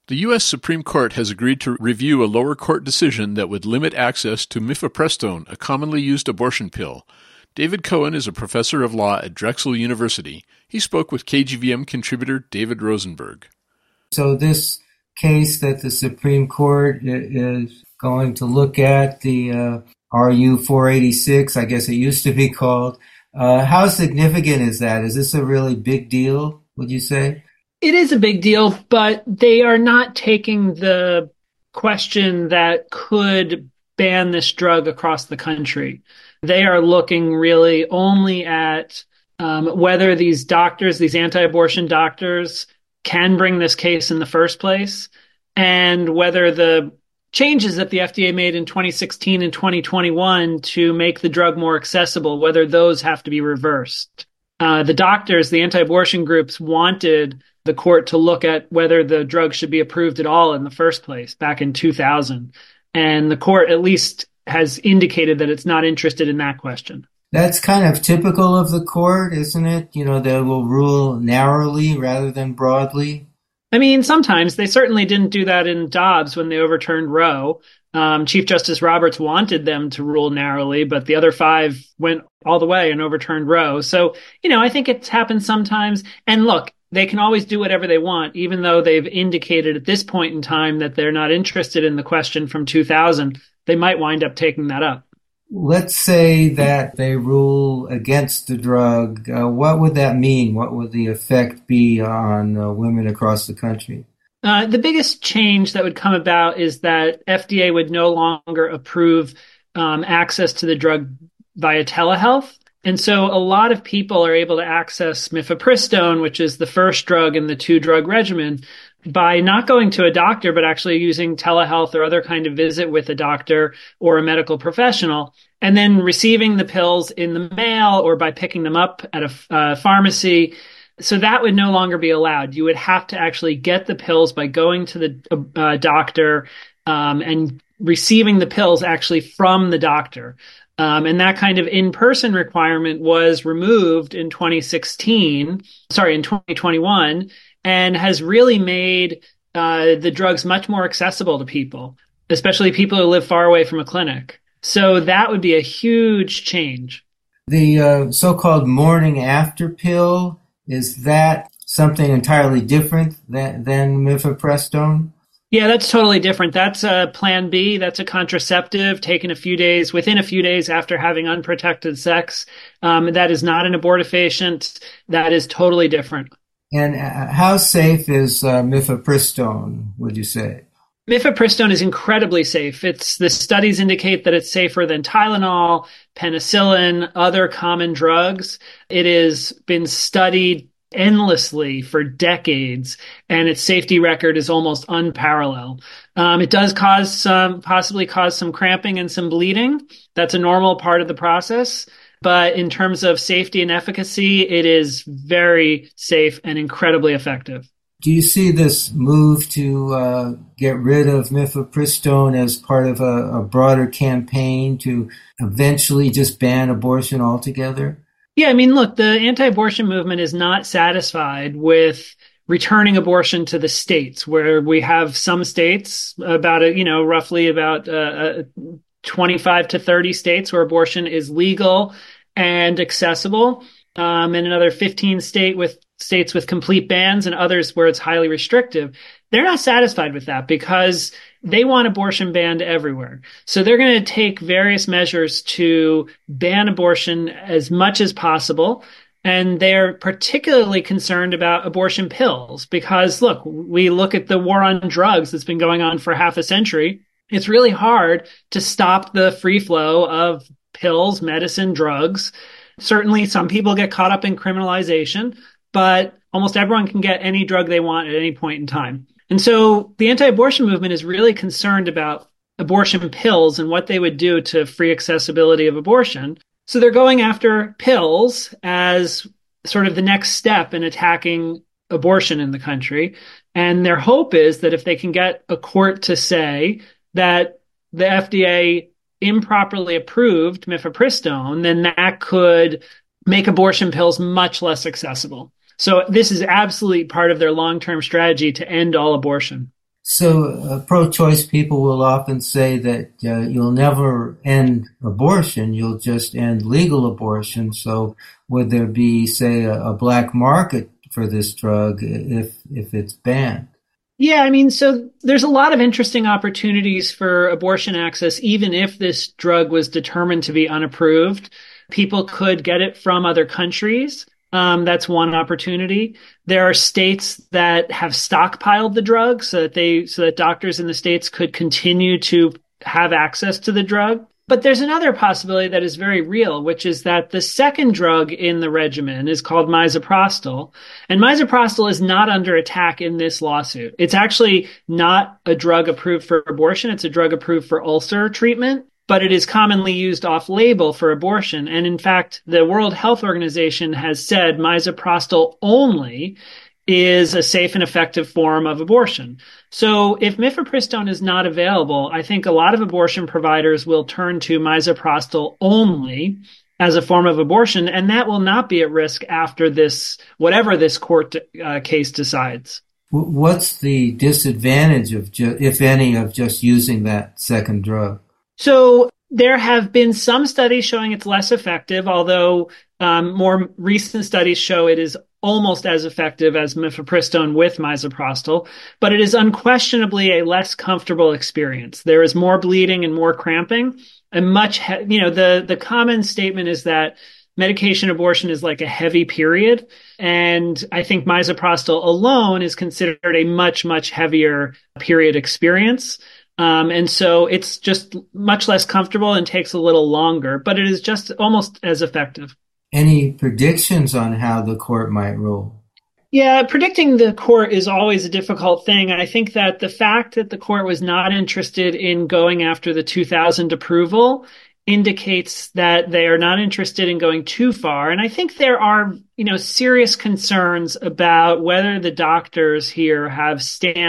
The U.S. Supreme Court has agreed to review a lower court decision that would limit access to mifepristone, a commonly used abortion pill. David Cohen is a professor of law at Drexel University. He spoke with KGVM contributor David Rosenberg. So this case that the Supreme Court is going to look at, the RU 486, I guess it used to be called, how significant is that? Is this a really big deal, would you say? It is a big deal, but they are not taking the question that could ban this drug across the country. They are looking really only at whether these doctors, these anti-abortion doctors, can bring this case in the first place, and whether the changes that the FDA made in 2016 and 2021 to make the drug more accessible, whether those have to be reversed. The doctors, the anti-abortion groups, wanted the court to look at whether the drug should be approved at all in the first place back in 2000. And the court at least has indicated that it's not interested in that question. That's kind of typical of the court, isn't it? You know, they will rule narrowly rather than broadly. I mean, sometimes. They certainly didn't do that in Dobbs when they overturned Roe. Chief Justice Roberts wanted them to rule narrowly, but the other five went all the way and overturned Roe. So, you know, I think it's happened sometimes. And look, they can always do whatever they want, even though they've indicated at this point in time that they're not interested in the question from 2000. They might wind up taking that up. Let's say that they rule against the drug. What would that mean? What would the effect be on women across the country? The biggest change that would come about is that FDA would no longer approve access to the drug via telehealth. And so a lot of people are able to access mifepristone, which is the first drug in the two-drug regimen, by not going to a doctor, but actually using telehealth or other kind of visit with a doctor or a medical professional, and then receiving the pills in the mail or by picking them up at a pharmacy. So that would no longer be allowed. You would have to actually get the pills by going to the doctor and receiving the pills actually from the doctor. And that kind of in-person requirement was removed in 2021, and has really made the drugs much more accessible to people, especially people who live far away from a clinic. So that would be a huge change. The so-called morning after pill, is that something entirely different than mifepristone? Yeah, that's totally different. That's a Plan B. That's a contraceptive taken within a few days after having unprotected sex. That is not an abortifacient. That is totally different. And how safe is mifepristone, would you say? Mifepristone is incredibly safe. The studies indicate that it's safer than Tylenol, penicillin, other common drugs. It has been studied endlessly for decades, and its safety record is almost unparalleled. It does possibly cause some cramping and some bleeding. That's a normal part of the process. But in terms of safety and efficacy, it is very safe and incredibly effective. Do you see this move to get rid of mifepristone as part of a broader campaign to eventually just ban abortion altogether? Yeah, I mean, look, the anti-abortion movement is not satisfied with returning abortion to the states, where we have some states, roughly about 25 to 30 states where abortion is legal and accessible, and another 15 states with complete bans, and others where it's highly restrictive. They're not satisfied with that because they want abortion banned everywhere. So they're going to take various measures to ban abortion as much as possible. And they're particularly concerned about abortion pills because, look, we look at the war on drugs that's been going on for half a century. It's really hard to stop the free flow of pills, medicine, drugs. Certainly, some people get caught up in criminalization, but almost everyone can get any drug they want at any point in time. And so the anti-abortion movement is really concerned about abortion pills and what they would do to free accessibility of abortion. So they're going after pills as sort of the next step in attacking abortion in the country. And their hope is that if they can get a court to say that the FDA improperly approved mifepristone, then that could make abortion pills much less accessible. So this is absolutely part of their long-term strategy to end all abortion. So pro-choice people will often say that you'll never end abortion, you'll just end legal abortion. So would there be, say, a black market for this drug if it's banned? Yeah, I mean, so there's a lot of interesting opportunities for abortion access, even if this drug was determined to be unapproved. People could get it from other countries. That's one opportunity. There are states that have stockpiled the drug so that doctors in the states could continue to have access to the drug. But there's another possibility that is very real, which is that the second drug in the regimen is called misoprostol. And misoprostol is not under attack in this lawsuit. It's actually not a drug approved for abortion. It's a drug approved for ulcer treatment, but it is commonly used off-label for abortion. And in fact, the World Health Organization has said misoprostol only is a safe and effective form of abortion. So if mifepristone is not available, I think a lot of abortion providers will turn to misoprostol only as a form of abortion, and that will not be at risk after this, whatever this court case decides. What's the disadvantage of, if any, of just using that second drug? So there have been some studies showing it's less effective, although more recent studies show it is almost as effective as mifepristone with misoprostol, but it is unquestionably a less comfortable experience. There is more bleeding and more cramping, and the common statement is that medication abortion is like a heavy period, and I think misoprostol alone is considered a much, much heavier period experience. And so it's just much less comfortable and takes a little longer, but it is just almost as effective. Any predictions on how the court might rule? Yeah, predicting the court is always a difficult thing. I think that the fact that the court was not interested in going after the 2000 approval indicates that they are not interested in going too far. And I think there are, serious concerns about whether the doctors here have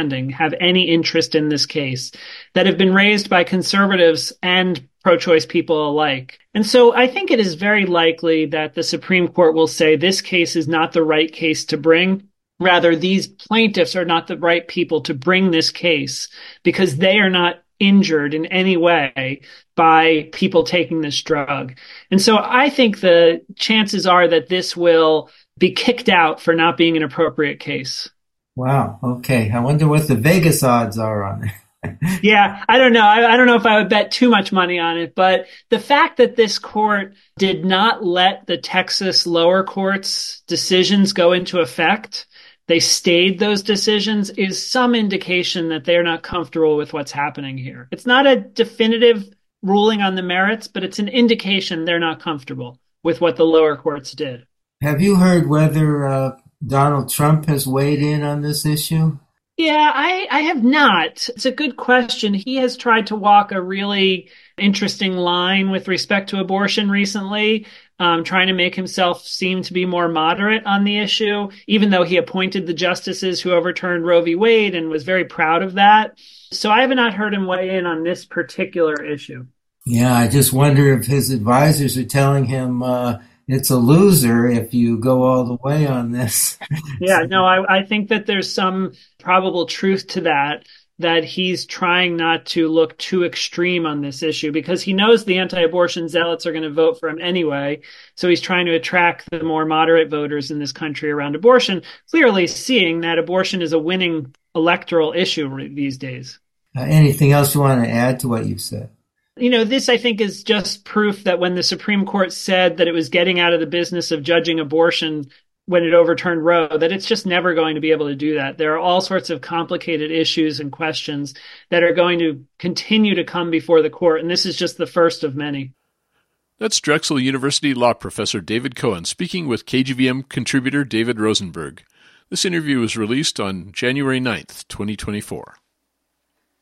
any interest in this case that have been raised by conservatives and pro-choice people alike. And so I think it is very likely that the Supreme Court will say this case is not the right case to bring. Rather, these plaintiffs are not the right people to bring this case because they are not injured in any way by people taking this drug. And so I think the chances are that this will be kicked out for not being an appropriate case. Wow. Okay. I wonder what the Vegas odds are on it. Yeah, I don't know. I don't know if I would bet too much money on it, but the fact that this court did not let the Texas lower court's decisions go into effect, they stayed those decisions, is some indication that they're not comfortable with what's happening here. It's not a definitive ruling on the merits, but it's an indication they're not comfortable with what the lower courts did. Have you heard whether Donald Trump has weighed in on this issue? Yeah, I have not. It's a good question. He has tried to walk a really interesting line with respect to abortion recently, trying to make himself seem to be more moderate on the issue, even though he appointed the justices who overturned Roe v. Wade and was very proud of that. So I have not heard him weigh in on this particular issue. Yeah, I just wonder if his advisors are telling him it's a loser if you go all the way on this. Yeah, no, I think that there's some probable truth to that he's trying not to look too extreme on this issue because he knows the anti-abortion zealots are going to vote for him anyway. So he's trying to attract the more moderate voters in this country around abortion, clearly seeing that abortion is a winning electoral issue these days. Anything else you want to add to what you've said? This, I think, is just proof that when the Supreme Court said that it was getting out of the business of judging abortion when it overturned Roe, that it's just never going to be able to do that. There are all sorts of complicated issues and questions that are going to continue to come before the court, and this is just the first of many. That's Drexel University law professor David Cohen speaking with KGVM contributor David Rosenberg. This interview was released on January 9th, 2024.